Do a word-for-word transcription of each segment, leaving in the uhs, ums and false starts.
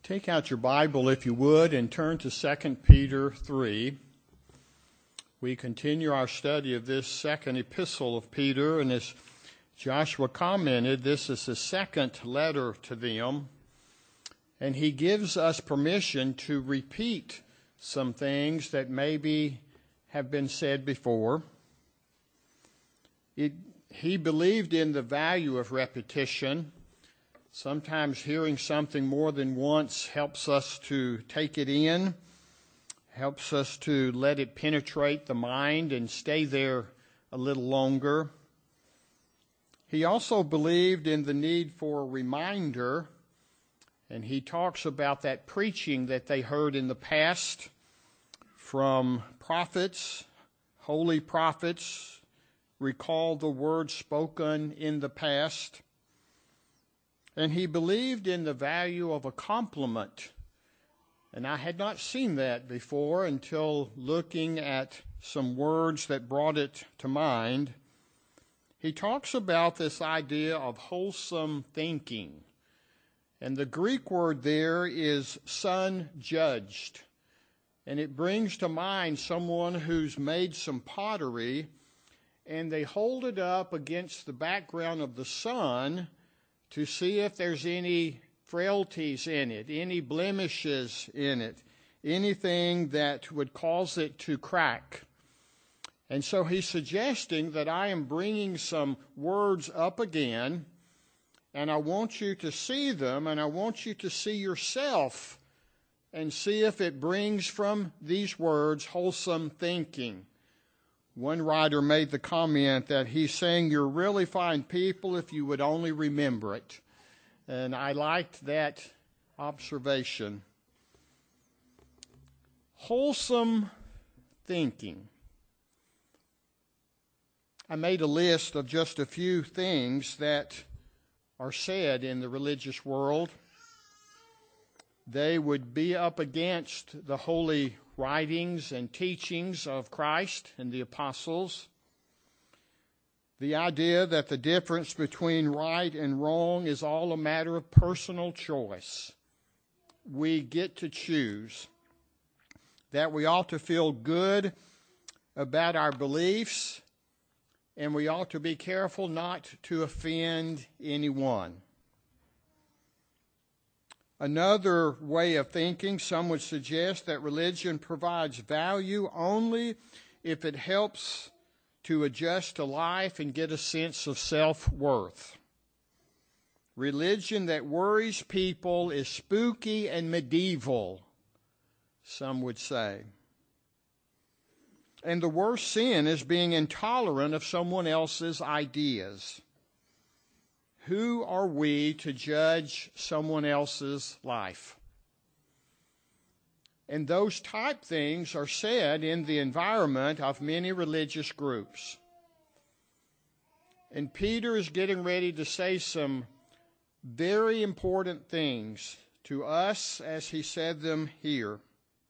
Take out your Bible, if you would, and turn to Second Peter three. We continue our study of this second epistle of Peter, and as Joshua commented, this is the second letter to them, and he gives us permission to repeat some things that maybe have been said before. It, he believed in the value of repetition. Sometimes hearing something more than once helps us to take it in, helps us to let it penetrate the mind and stay there a little longer. He also believed in the need for a reminder, and he talks about that preaching that they heard in the past from prophets, holy prophets. Recall the words spoken in the past. And he believed in the value of a compliment. And I had not seen that before until looking at some words that brought it to mind. He talks about this idea of wholesome thinking. And the Greek word there is sun judged. And it brings to mind someone who's made some pottery, and they hold it up against the background of the sun to see if there's any frailties in it, any blemishes in it, anything that would cause it to crack. And so he's suggesting that I am bringing some words up again, and I want you to see them, and I want you to see yourself and see if it brings from these words wholesome thinking. One writer made the comment that he's saying you're really fine people if you would only remember it. And I liked that observation. Wholesome thinking. I made a list of just a few things that are said in the religious world. They would be up against the holy writings and teachings of Christ and the apostles. The idea that the difference between right and wrong is all a matter of personal choice. We get to choose. That we ought to feel good about our beliefs, and we ought to be careful not to offend anyone. Another way of thinking, some would suggest that religion provides value only if it helps to adjust to life and get a sense of self-worth. Religion that worries people is spooky and medieval, some would say. And the worst sin is being intolerant of someone else's ideas. Who are we to judge someone else's life? And those type things are said in the environment of many religious groups. And Peter is getting ready to say some very important things to us as he said them here.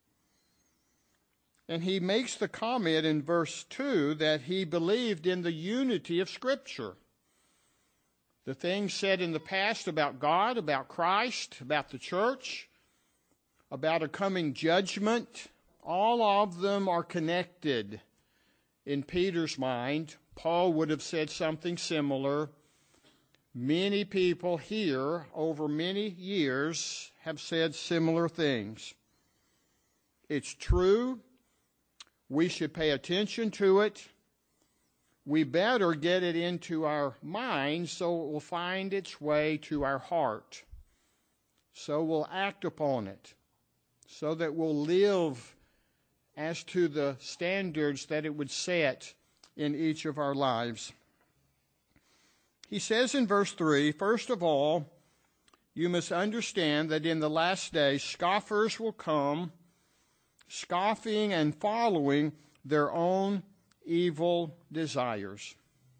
And he makes the comment in verse two that he believed in the unity of Scripture. The things said in the past about God, about Christ, about the church, about a coming judgment, all of them are connected in Peter's mind. Paul would have said something similar. Many people here over many years have said similar things. It's true. We should pay attention to it. We better get it into our mind so it will find its way to our heart. So we'll act upon it. So that we'll live as to the standards that it would set in each of our lives. He says in verse three, first of all, you must understand that in the last days scoffers will come, scoffing and following their own evil desires.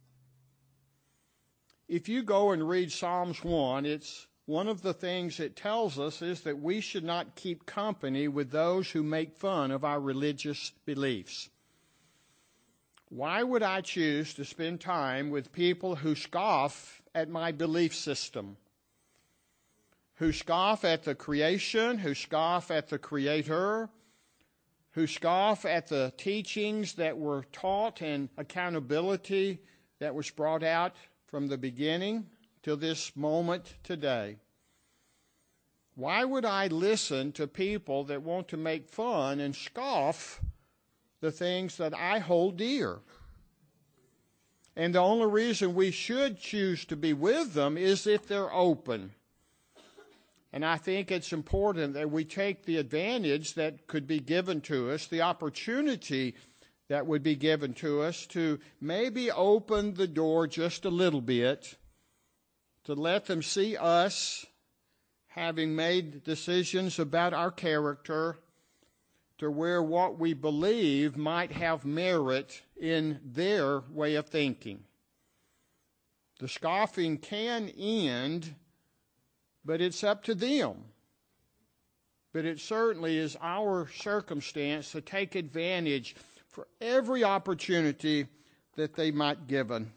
If you go and read Psalms one, it's one of the things it tells us is that we should not keep company with those who make fun of our religious beliefs. Why would I choose to spend time with people who scoff at my belief system? who scoff at the creation, who scoff at the Creator, who scoff at the teachings that were taught and accountability that was brought out from the beginning to this moment today. Why would I listen to people that want to make fun and scoff the things that I hold dear? And the only reason we should choose to be with them is if they're open. And I think it's important that we take the advantage that could be given to us, the opportunity that would be given to us to maybe open the door just a little bit, to let them see us having made decisions about our character, to where what we believe might have merit in their way of thinking. The scoffing can end, but it's up to them. But it certainly is our circumstance to take advantage for every opportunity that they might given.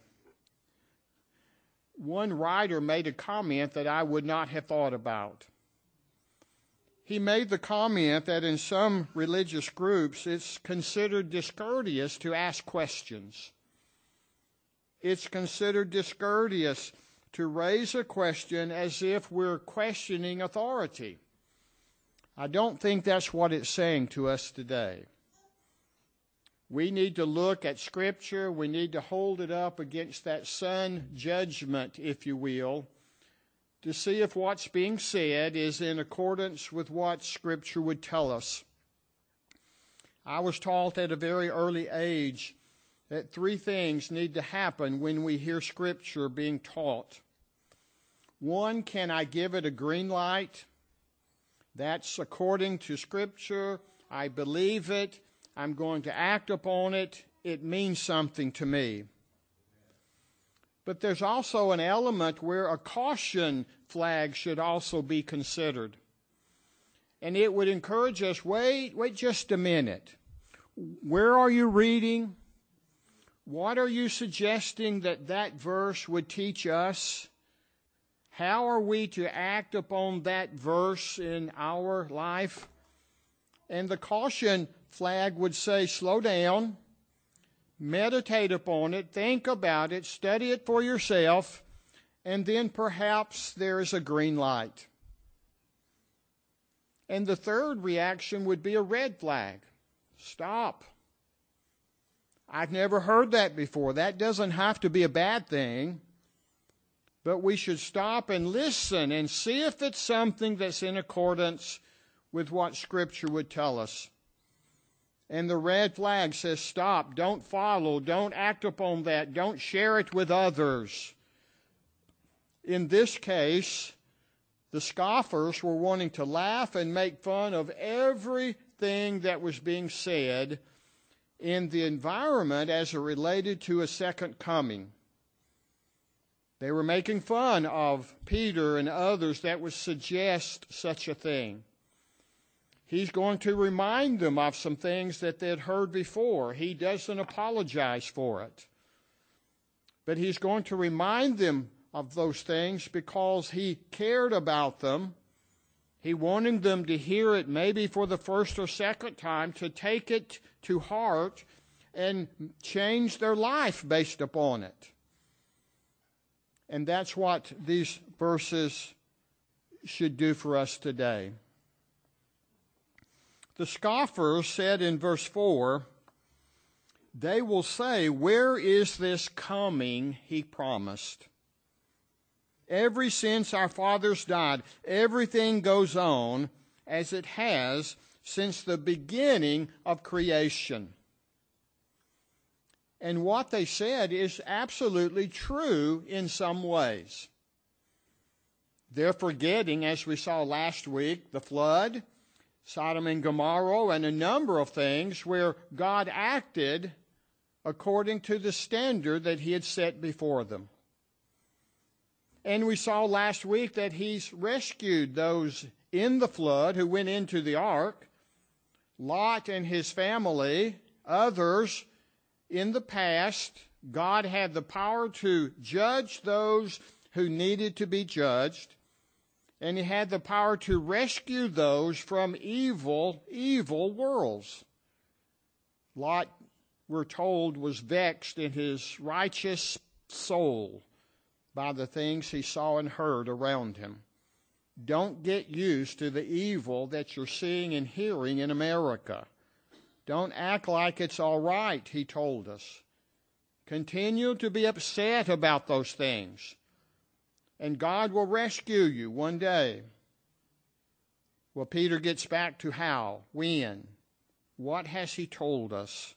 One writer made a comment that I would not have thought about. He made the comment that in some religious groups it's considered discourteous to ask questions. It's considered discourteous to raise a question as if we're questioning authority. I don't think that's what it's saying to us today. We need to look at Scripture. We need to hold it up against that sun judgment, if you will, to see if what's being said is in accordance with what Scripture would tell us. I was taught at a very early age that three things need to happen when we hear Scripture being taught. One, can I give it a green light? That's according to Scripture. I believe it. I'm going to act upon it. It means something to me. But there's also an element where a caution flag should also be considered. And it would encourage us, wait, wait just a minute. Where are you reading? What are you suggesting that that verse would teach us? How are we to act upon that verse in our life? And the caution flag would say, slow down, meditate upon it, think about it, study it for yourself, and then perhaps there is a green light. And the third reaction would be a red flag. Stop. I've never heard that before. That doesn't have to be a bad thing. But we should stop and listen and see if it's something that's in accordance with what Scripture would tell us. And the red flag says, stop, don't follow, don't act upon that, don't share it with others. In this case, the scoffers were wanting to laugh and make fun of everything that was being said in the environment as it related to a second coming. They were making fun of Peter and others that would suggest such a thing. He's going to remind them of some things that they'd heard before. He doesn't apologize for it. But he's going to remind them of those things because he cared about them. He wanted them to hear it maybe for the first or second time, to take it to heart and change their life based upon it. And that's what these verses should do for us today. The scoffers said in verse four, they will say, where is this coming he promised? Ever since our fathers died, everything goes on as it has since the beginning of creation. And what they said is absolutely true in some ways. They're forgetting, as we saw last week, the flood, Sodom and Gomorrah, and a number of things where God acted according to the standard that he had set before them. And we saw last week that he's rescued those in the flood who went into the ark, Lot and his family, others in the past. God had the power to judge those who needed to be judged. And he had the power to rescue those from evil, evil worlds. Lot, we're told, was vexed in his righteous soul by the things he saw and heard around him. Don't get used to the evil that you're seeing and hearing in America. Don't act like it's all right, he told us. Continue to be upset about those things, and God will rescue you one day. Well, Peter gets back to how, when, what has he told us?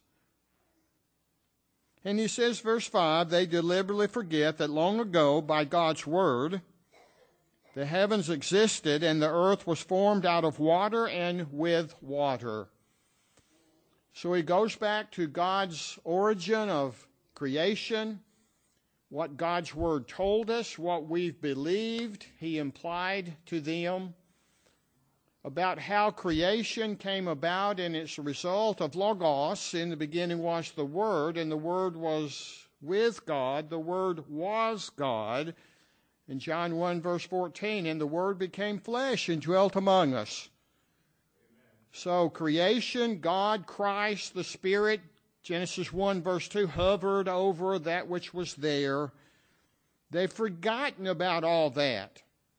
And he says, verse five, they deliberately forget that long ago, by God's word, the heavens existed and the earth was formed out of water and with water. So he goes back to God's origin of creation, what God's word told us, what we've believed, he implied to them about how creation came about, and it's a result of Logos. In the beginning was the Word, and the Word was with God. The Word was God. In John one, verse fourteen, and the Word became flesh and dwelt among us. Amen. So creation, God, Christ, the Spirit, Genesis one, verse two, hovered over that which was there. They've forgotten about all that.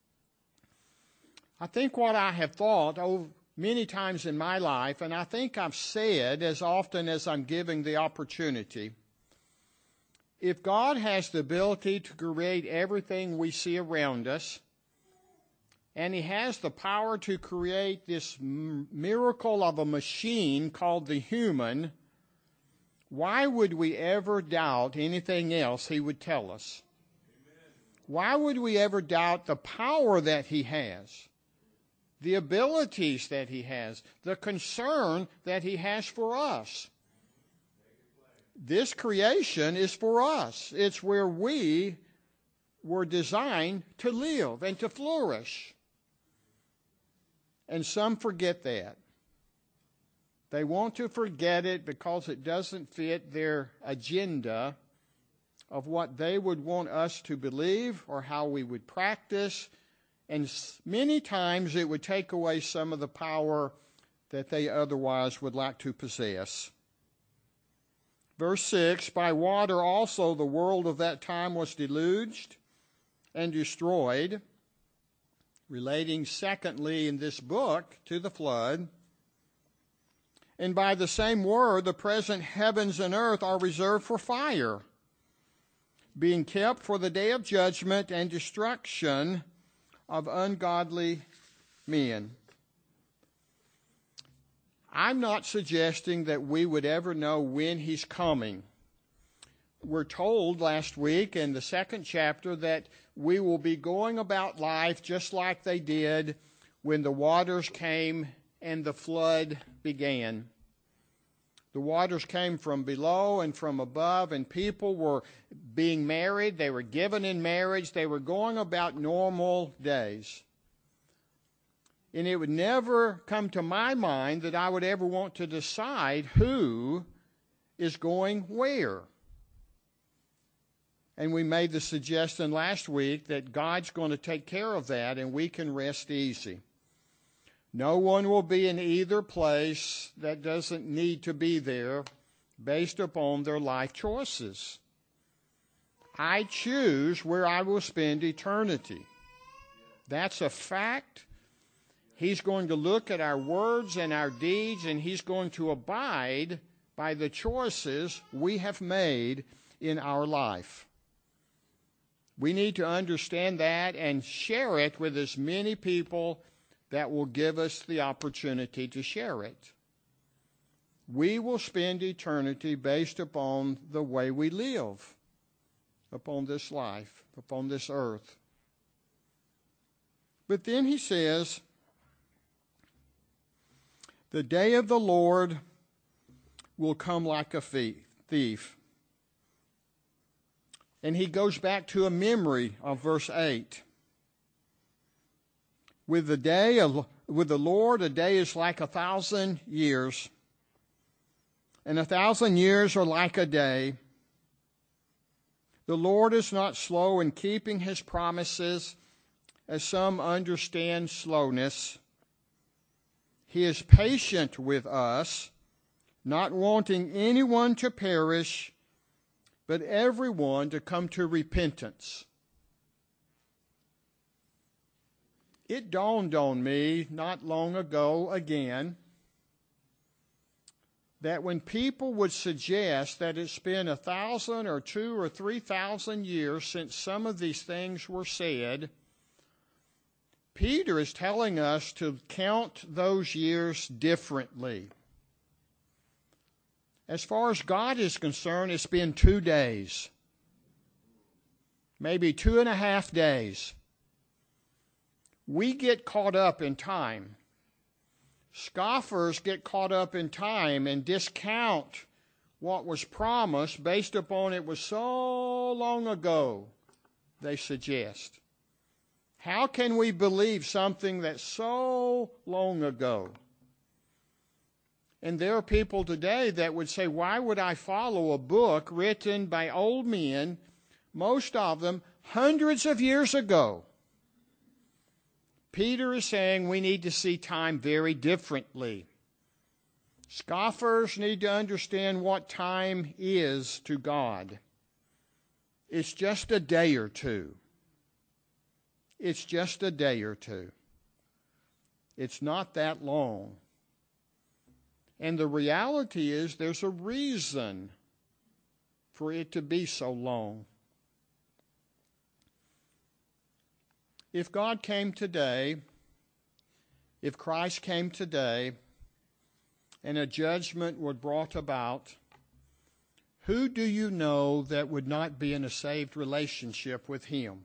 I think what I have thought over many times in my life, and I think I've said as often as I'm given the opportunity, if God has the ability to create everything we see around us, and he has the power to create this m- miracle of a machine called the human, why would we ever doubt anything else he would tell us? Amen. Why would we ever doubt the power that he has, the abilities that he has, the concern that he has for us? This creation is for us. It's where we were designed to live and to flourish. And some forget that. They want to forget it because it doesn't fit their agenda of what they would want us to believe or how we would practice. And many times it would take away some of the power that they otherwise would like to possess. Verse six, by water also the world of that time was deluged and destroyed, relating secondly in this book to the flood. And by the same word, the present heavens and earth are reserved for fire, being kept for the day of judgment and destruction of ungodly men. I'm not suggesting that we would ever know when he's coming. We're told last week in the second chapter that we will be going about life just like they did when the waters came and the flood began. The waters came from below and from above, and people were being married. They were given in marriage. They were going about normal days. And it would never come to my mind that I would ever want to decide who is going where. And we made the suggestion last week that God's going to take care of that and we can rest easy. No one will be in either place that doesn't need to be there based upon their life choices. I choose where I will spend eternity. That's a fact. He's going to look at our words and our deeds, and he's going to abide by the choices we have made in our life. We need to understand that and share it with as many people that will give us the opportunity to share it. We will spend eternity based upon the way we live upon this life, upon this earth. But then he says, the day of the Lord will come like a thief. And he goes back to a memory of verse eight. With the day of, with the Lord, a day is like a thousand years, and a thousand years are like a day. The Lord is not slow in keeping his promises, as some understand slowness. He is patient with us, not wanting anyone to perish, but everyone to come to repentance. It dawned on me not long ago again that when people would suggest that it's been a thousand or two or three thousand years since some of these things were said, Peter is telling us to count those years differently. As far as God is concerned, it's been two days, maybe two and a half days. We get caught up in time. Scoffers get caught up in time and discount what was promised based upon it was so long ago, they suggest. How can we believe something that's so long ago? And there are people today that would say, why would I follow a book written by old men, most of them hundreds of years ago? Peter is saying we need to see time very differently. Scoffers need to understand what time is to God. It's just a day or two. It's just a day or two. It's not that long. And the reality is there's a reason for it to be so long. If God came today, if Christ came today, and a judgment were brought about, who do you know that would not be in a saved relationship with Him?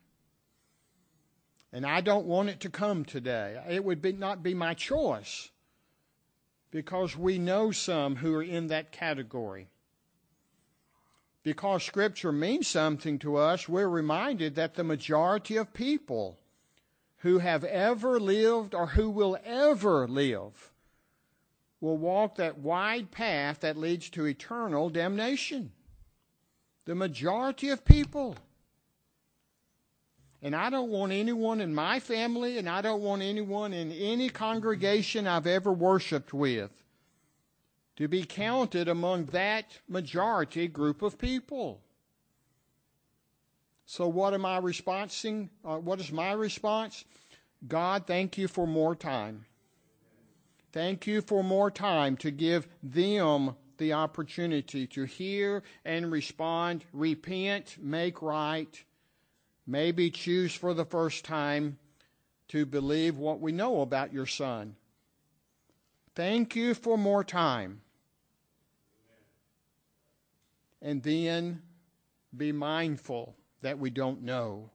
And I don't want it to come today. It would be, not be my choice, because we know some who are in that category. Because Scripture means something to us, we're reminded that the majority of people who have ever lived or who will ever live will walk that wide path that leads to eternal damnation. The majority of people. And I don't want anyone in my family, and I don't want anyone in any congregation I've ever worshiped with to be counted among that majority group of people. So what am I responding? Uh, what is my response? God, thank you for more time. Thank you for more time to give them the opportunity to hear and respond, repent, make right, maybe choose for the first time to believe what we know about your Son. Thank you for more time. And then be mindful that we don't know.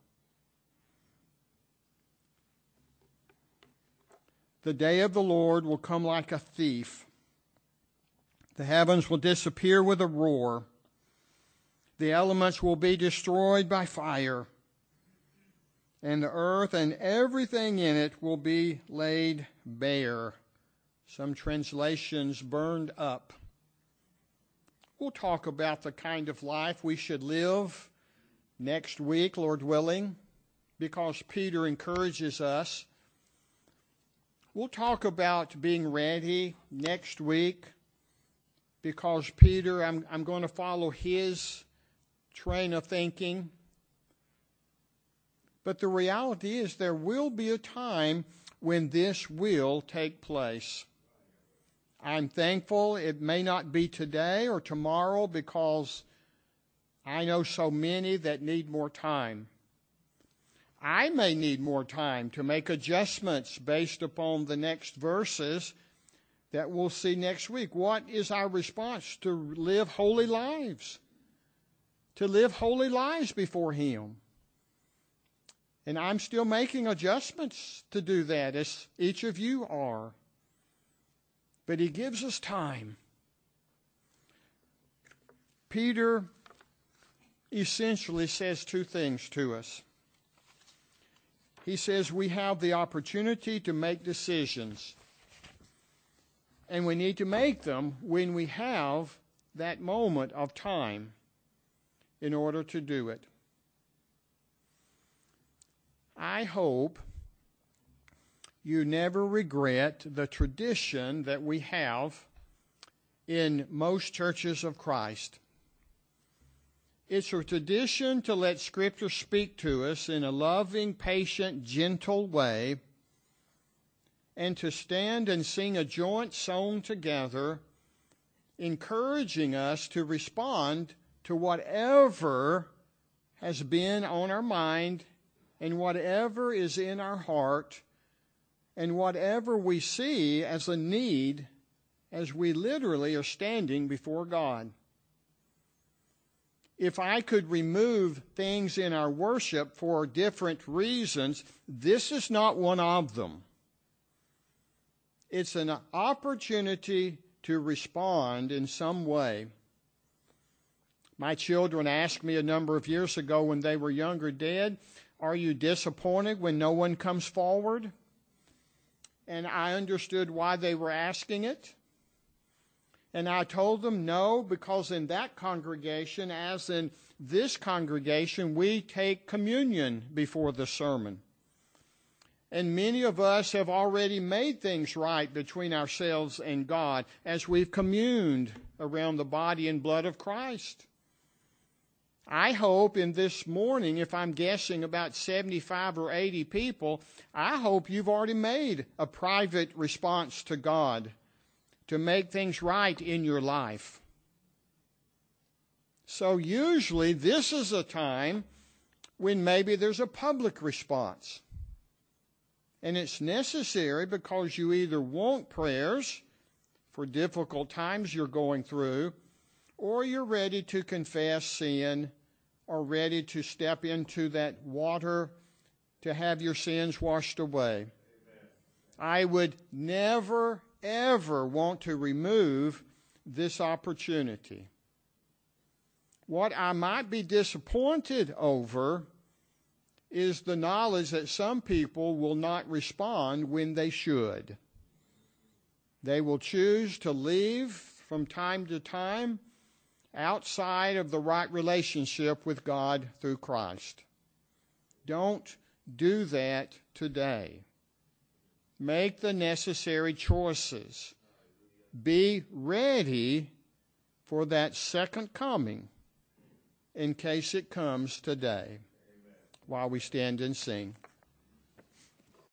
The day of the Lord will come like a thief. The heavens will disappear with a roar. The elements will be destroyed by fire. And the earth and everything in it will be laid bare. Some translations burned up. We'll talk about the kind of life we should live next week, Lord willing, because Peter encourages us. We'll talk about being ready next week because Peter, I'm, I'm going to follow his train of thinking. But the reality is there will be a time when this will take place. I'm thankful it may not be today or tomorrow because I know so many that need more time. I may need more time to make adjustments based upon the next verses that we'll see next week. What is our response? To live holy lives. To live holy lives before Him. And I'm still making adjustments to do that, as each of you are. But He gives us time. Peter essentially says two things to us. He says we have the opportunity to make decisions. And we need to make them when we have that moment of time in order to do it. I hope you never regret the tradition that we have in most churches of Christ. It's a tradition to let Scripture speak to us in a loving, patient, gentle way, and to stand and sing a joint song together, encouraging us to respond to whatever has been on our mind and whatever is in our heart and whatever we see as a need as we literally are standing before God. If I could remove things in our worship for different reasons, this is not one of them. It's an opportunity to respond in some way. My children asked me a number of years ago when they were younger, Dad, are you disappointed when no one comes forward? And I understood why they were asking it. And I told them no, because in that congregation, as in this congregation, we take communion before the sermon. And many of us have already made things right between ourselves and God as we've communed around the body and blood of Christ. I hope in this morning, if I'm guessing about seventy-five or eighty people, I hope you've already made a private response to God to make things right in your life. So usually this is a time when maybe there's a public response. And it's necessary because you either want prayers for difficult times you're going through, or you're ready to confess sin, or ready to step into that water to have your sins washed away. Amen. I would never, ever want to remove this opportunity. What I might be disappointed over is the knowledge that some people will not respond when they should. They will choose to leave from time to time outside of the right relationship with God through Christ. Don't do that today. Make the necessary choices. Be ready for that second coming in case it comes today. While we stand and sing.